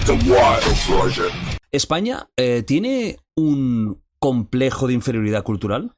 ¿España tiene un complejo de inferioridad cultural?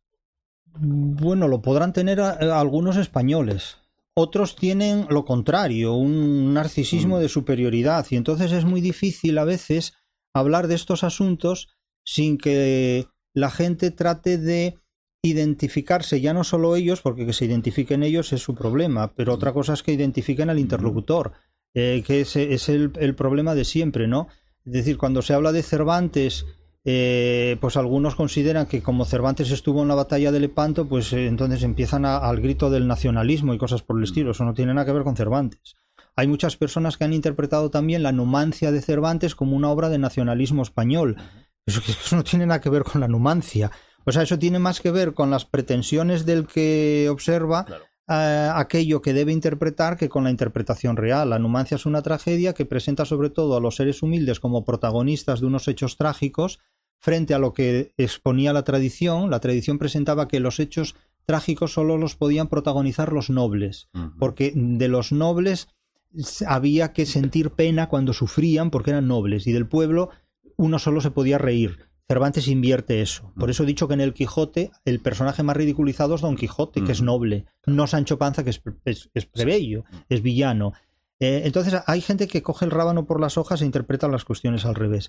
Bueno, lo podrán tener algunos españoles. Otros tienen lo contrario, un narcisismo de superioridad. Y entonces es muy difícil a veces hablar de estos asuntos sin que la gente trate de identificarse, ya no solo ellos, porque que se identifiquen ellos es su problema, pero otra cosa es que identifiquen al interlocutor, que es el problema de siempre, ¿no? Es decir, cuando se habla de Cervantes, pues algunos consideran que como Cervantes estuvo en la batalla de Lepanto, pues entonces empiezan al grito del nacionalismo y cosas por el estilo. Eso no tiene nada que ver con Cervantes. Hay muchas personas que han interpretado también la Numancia de Cervantes como una obra de nacionalismo español. Eso no tiene nada que ver con la Numancia. O sea, eso tiene más que ver con las pretensiones del que observa aquello que debe interpretar que con la interpretación real. La Numancia es una tragedia que presenta sobre todo a los seres humildes como protagonistas de unos hechos trágicos frente a lo que exponía la tradición. La tradición presentaba que los hechos trágicos solo los podían protagonizar los nobles, porque de los nobles había que sentir pena cuando sufrían porque eran nobles, y del pueblo uno solo se podía reír. Cervantes invierte eso. Por eso he dicho que en el Quijote el personaje más ridiculizado es Don Quijote, que es noble, no Sancho Panza, que es plebeyo, es villano. Entonces hay gente que coge el rábano por las hojas e interpreta las cuestiones al revés.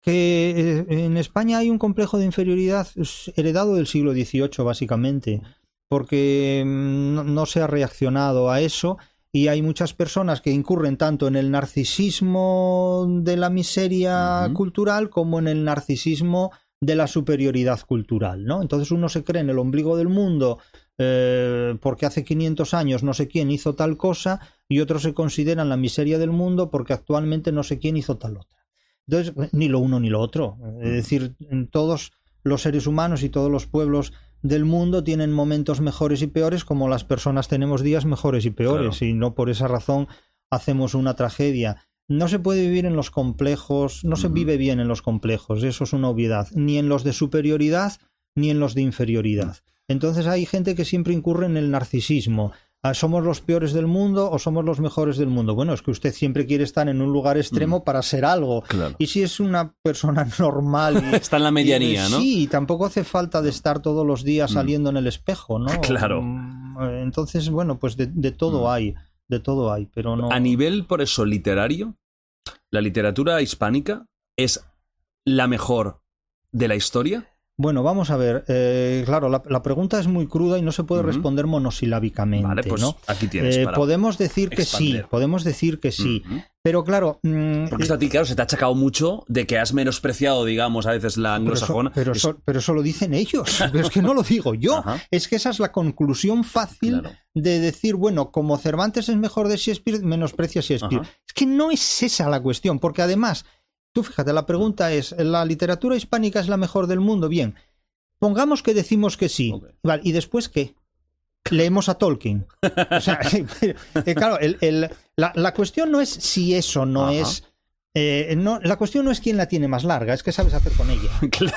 Que en España hay un complejo de inferioridad heredado del siglo XVIII, básicamente, porque no se ha reaccionado a eso. Y hay muchas personas que incurren tanto en el narcisismo de la miseria cultural como en el narcisismo de la superioridad cultural, ¿no? Entonces uno se cree en el ombligo del mundo porque hace 500 años no sé quién hizo tal cosa, y otros se consideran la miseria del mundo porque actualmente no sé quién hizo tal otra. Entonces, ni lo uno ni lo otro. Es decir, todos los seres humanos y todos los pueblos del mundo tienen momentos mejores y peores, como las personas tenemos días mejores y peores, claro. Y no por esa razón hacemos una tragedia. No se puede vivir en los complejos, no se vive bien en los complejos, eso es una obviedad, ni en los de superioridad ni en los de inferioridad. Entonces hay gente que siempre incurre en el narcisismo. ¿Somos los peores del mundo o somos los mejores del mundo? Bueno, es que usted siempre quiere estar en un lugar extremo para ser algo. Claro. Y si es una persona normal... Y, está en la medianía, ¿no? Sí, tampoco hace falta de estar todos los días saliendo en el espejo, ¿no? Claro. Entonces, bueno, pues de todo hay, pero no... A nivel, por eso, literario, ¿la literatura hispánica es la mejor de la historia? Bueno, vamos a ver. Claro, la pregunta es muy cruda y no se puede responder monosilábicamente. Vale, pues ¿no? Aquí tienes para podemos decir que sí, pero claro... Porque esto a ti, claro, se te ha achacado mucho de que has menospreciado, digamos, a veces la anglosajona. Pero eso lo dicen ellos, pero es que no lo digo yo. Ajá. Es que esa es la conclusión fácil de decir, bueno, como Cervantes es mejor de Shakespeare, menosprecia a Shakespeare. Ajá. Es que no es esa la cuestión, porque además... Tú fíjate, la pregunta es, ¿la literatura hispánica es la mejor del mundo? Bien, pongamos que decimos que sí. Okay. Vale, ¿y después qué? Leemos a Tolkien. O sea, claro, la cuestión no es si eso no es... no, la cuestión no es quién la tiene más larga, es qué sabes hacer con ella.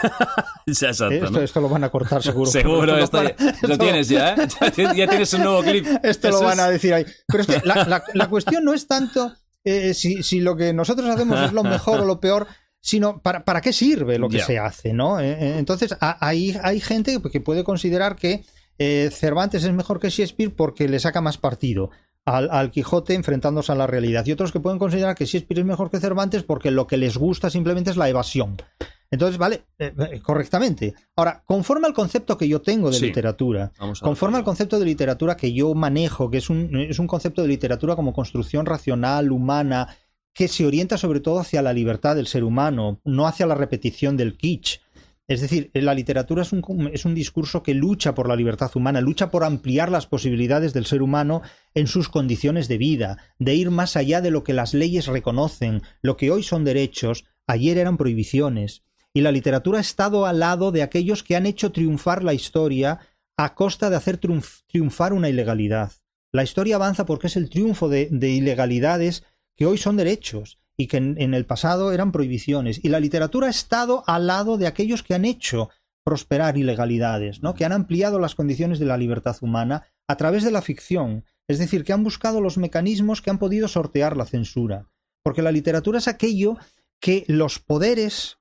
Exacto, ¿no? Esto lo van a cortar seguro. Seguro, lo tienes ya, ¿eh? Ya tienes un nuevo clip. Esto lo van a decir ahí. Pero es que la cuestión no es tanto... si lo que nosotros hacemos es lo mejor o lo peor, sino para qué sirve lo que se hace, ¿no? Entonces hay gente que puede considerar que Cervantes es mejor que Shakespeare porque le saca más partido al Quijote enfrentándose a la realidad, y otros que pueden considerar que Shakespeare es mejor que Cervantes porque lo que les gusta simplemente es la evasión. Entonces, vale, correctamente. Ahora, conforme al concepto que yo tengo de literatura, conforme al concepto de literatura que yo manejo, que es un concepto de literatura como construcción racional, humana, que se orienta sobre todo hacia la libertad del ser humano, no hacia la repetición del kitsch. Es decir, la literatura es un discurso que lucha por la libertad humana, lucha por ampliar las posibilidades del ser humano en sus condiciones de vida, de ir más allá de lo que las leyes reconocen. Lo que hoy son derechos, ayer eran prohibiciones. Y la literatura ha estado al lado de aquellos que han hecho triunfar la historia a costa de hacer triunfar una ilegalidad. La historia avanza porque es el triunfo de ilegalidades que hoy son derechos y que en el pasado eran prohibiciones. Y la literatura ha estado al lado de aquellos que han hecho prosperar ilegalidades, ¿no? Que han ampliado las condiciones de la libertad humana a través de la ficción. Es decir, que han buscado los mecanismos que han podido sortear la censura. porque la literatura es aquello que los poderes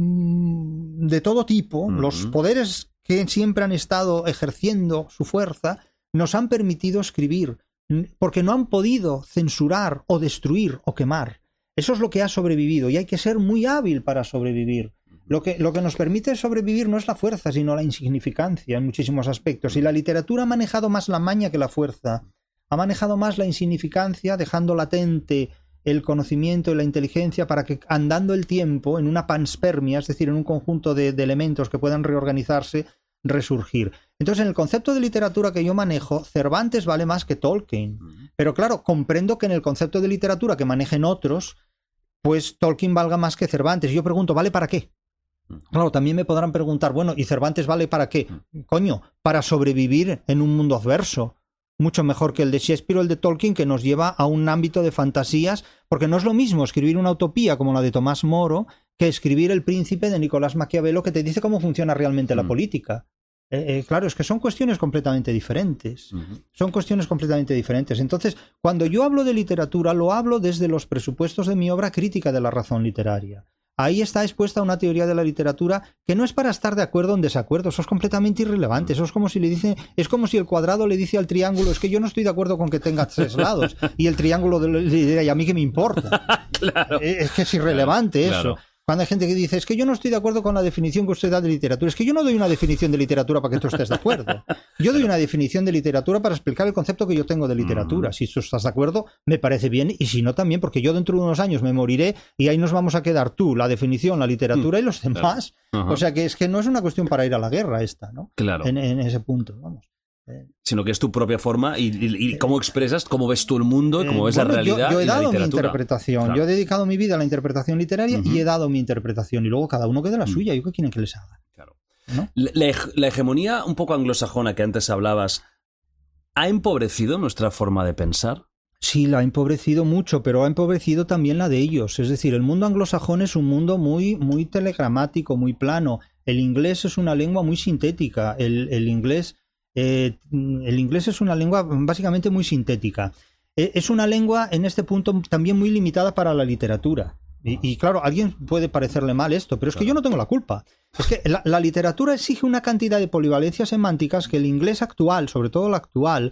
de todo tipo, los poderes que siempre han estado ejerciendo su fuerza, nos han permitido escribir, porque no han podido censurar o destruir o quemar. Eso es lo que ha sobrevivido y hay que ser muy hábil para sobrevivir. Lo que nos permite sobrevivir no es la fuerza, sino la insignificancia en muchísimos aspectos. Y la literatura ha manejado más la maña que la fuerza. Ha manejado más la insignificancia, dejando latente el conocimiento y la inteligencia para que, andando el tiempo, en una panspermia, es decir, en un conjunto de elementos que puedan reorganizarse, resurgir. Entonces, en el concepto de literatura que yo manejo, Cervantes vale más que Tolkien. Pero claro, comprendo que en el concepto de literatura que manejen otros, pues Tolkien valga más que Cervantes. Y yo pregunto, ¿vale para qué? Claro, también me podrán preguntar, bueno, ¿y Cervantes vale para qué? Coño, para sobrevivir en un mundo adverso. Mucho mejor que el de Shakespeare o el de Tolkien, que nos lleva a un ámbito de fantasías, porque no es lo mismo escribir una utopía como la de Tomás Moro que escribir El Príncipe de Nicolás Maquiavelo, que te dice cómo funciona realmente la política. Claro, es que son cuestiones completamente diferentes. Son cuestiones completamente diferentes. Entonces, cuando yo hablo de literatura, lo hablo desde los presupuestos de mi obra Crítica de la razón literaria. Ahí está expuesta una teoría de la literatura que no es para estar de acuerdo o en desacuerdo, eso es completamente irrelevante. Eso es como si es como si el cuadrado le dice al triángulo, es que yo no estoy de acuerdo con que tenga 3 lados, y el triángulo le diría, ¿y a mí qué me importa? Claro. Es que es irrelevante eso. Claro. Cuando hay gente que dice, es que yo no estoy de acuerdo con la definición que usted da de literatura, es que yo no doy una definición de literatura para que tú estés de acuerdo. Yo doy una definición de literatura para explicar el concepto que yo tengo de literatura. Si tú estás de acuerdo, me parece bien, y si no también, porque yo dentro de unos años me moriré y ahí nos vamos a quedar tú, la definición, la literatura y los demás. Claro. O sea que es que no es una cuestión para ir a la guerra esta, ¿no? Claro. En ese punto, vamos. Sino que es tu propia forma y cómo expresas, cómo ves tú el mundo y cómo ves la realidad. Yo he y la dado mi literatura. interpretación, Claro. yo he dedicado mi vida a la interpretación literaria y he dado mi interpretación, y luego cada uno quede la suya. ¿Yo qué quieren que les haga? Claro. ¿No? La hegemonía un poco anglosajona que antes hablabas, ¿ha empobrecido nuestra forma de pensar? Sí, la ha empobrecido mucho, pero ha empobrecido también la de ellos. Es decir, el mundo anglosajón es un mundo muy, muy telegramático, muy plano. El inglés es una lengua muy sintética. El inglés es una lengua básicamente muy sintética. Es una lengua en este punto también muy limitada para la literatura. Y claro, a alguien puede parecerle mal esto, pero es que yo no tengo la culpa. Es que la literatura exige una cantidad de polivalencias semánticas que el inglés actual, sobre todo el actual,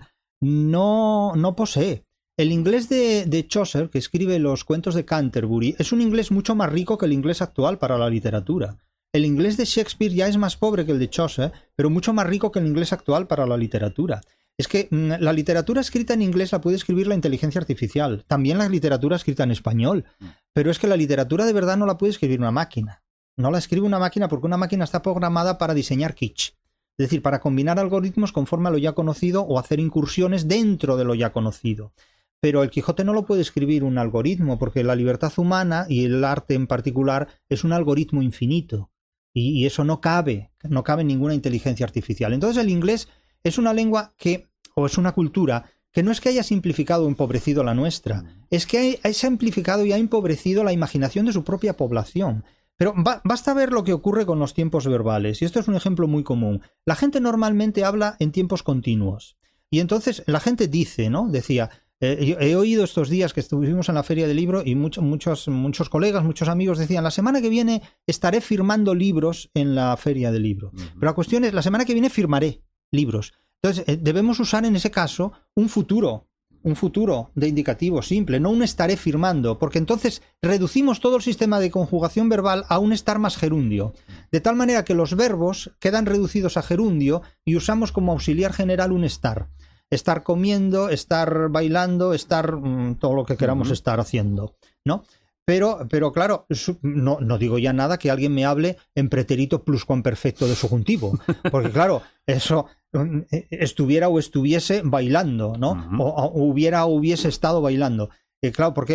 no posee. El inglés de Chaucer, que escribe los cuentos de Canterbury, es un inglés mucho más rico que el inglés actual para la literatura. El inglés de Shakespeare ya es más pobre que el de Chaucer, pero mucho más rico que el inglés actual para la literatura. Es que la literatura escrita en inglés la puede escribir la inteligencia artificial. También la literatura escrita en español. Pero es que la literatura de verdad no la puede escribir una máquina. No la escribe una máquina porque una máquina está programada para diseñar kitsch. Es decir, para combinar algoritmos conforme a lo ya conocido o hacer incursiones dentro de lo ya conocido. Pero el Quijote no lo puede escribir un algoritmo, porque la libertad humana y el arte en particular es un algoritmo infinito. Y eso no cabe en ninguna inteligencia artificial. Entonces el inglés es una lengua o es una cultura que no es que haya simplificado o empobrecido la nuestra, es que ha simplificado y ha empobrecido la imaginación de su propia población. Pero basta ver lo que ocurre con los tiempos verbales, y esto es un ejemplo muy común. La gente normalmente habla en tiempos continuos. Y entonces la gente dice, ¿no? Decía, he oído estos días que estuvimos en la Feria del Libro y muchos colegas, muchos amigos decían, la semana que viene estaré firmando libros en la Feria del Libro. Pero la cuestión es, la semana que viene firmaré libros. Entonces, debemos usar en ese caso un futuro de indicativo simple, no un estaré firmando, porque entonces reducimos todo el sistema de conjugación verbal a un estar más gerundio, de tal manera que los verbos quedan reducidos a gerundio y usamos como auxiliar general un estar. Estar comiendo, estar bailando, estar todo lo que queramos estar haciendo, ¿no? Pero claro, no digo ya nada que alguien me hable en pretérito pluscuamperfecto de subjuntivo, porque claro, eso estuviera o estuviese bailando, ¿no? O hubiera o hubiese estado bailando. Claro, porque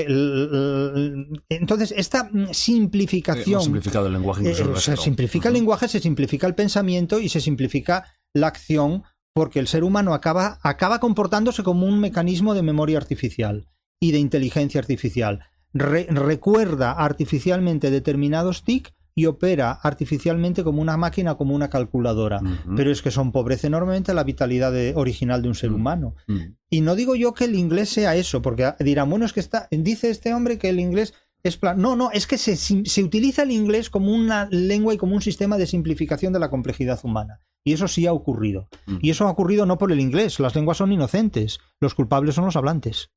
entonces esta simplificación... Hemos simplificado el lenguaje. Se simplifica el lenguaje, se simplifica el pensamiento y se simplifica la acción, porque el ser humano acaba comportándose como un mecanismo de memoria artificial y de inteligencia artificial. Recuerda artificialmente determinados tics y opera artificialmente como una máquina, como una calculadora. Pero es que eso empobrece enormemente la vitalidad original de un ser humano. Y no digo yo que el inglés sea eso, porque dirán, bueno, es que dice este hombre que el inglés es plano. No, es que se utiliza el inglés como una lengua y como un sistema de simplificación de la complejidad humana. Y eso sí ha ocurrido. Y eso ha ocurrido no por el inglés. Las lenguas son inocentes. Los culpables son los hablantes.